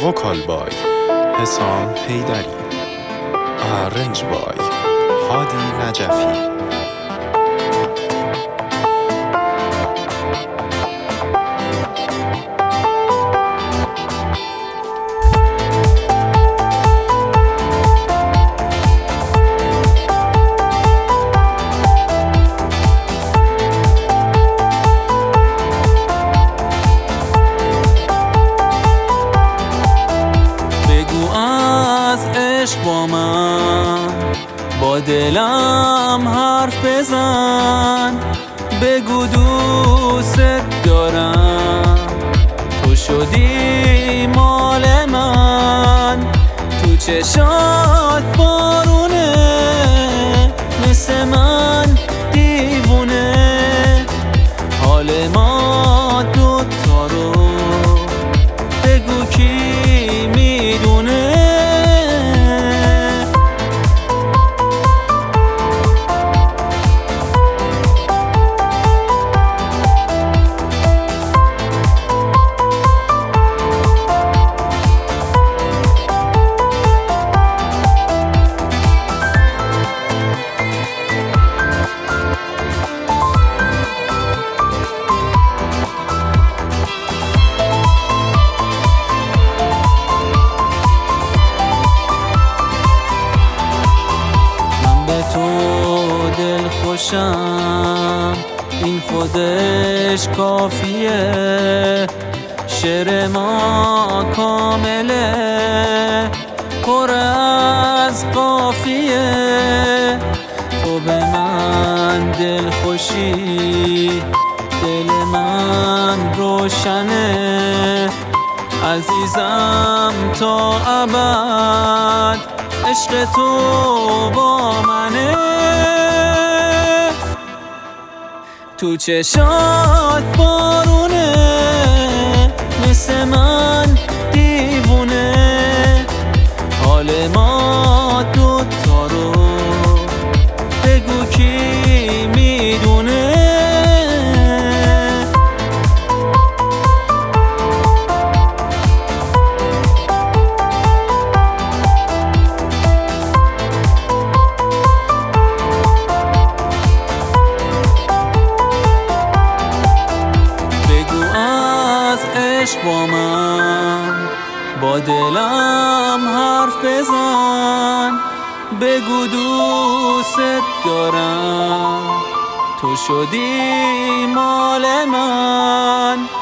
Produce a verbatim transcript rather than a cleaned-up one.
وکال بای حسام حیدری، آرنج بای هادی نجفی. با من با دلم حرف بزن، بگو دوست دارم، تو شدی مال من. تو چشات بارونه، مثل من دیوونه، حال ما دوتا رو بگو کی میدونه. خوشم این خودش کافیه، شعر ما کامله، پر از قافیه. تو به من دل خوشی، دل من روشنه، عزیزم تا ابد، عشق تو با منه. تو چشات بارونه، مثل من دیوونه، حال ما دوتا رو بگو کی میدونه. با من با دلم حرف بزن، بگو دوست دارم، تو شدی مال من.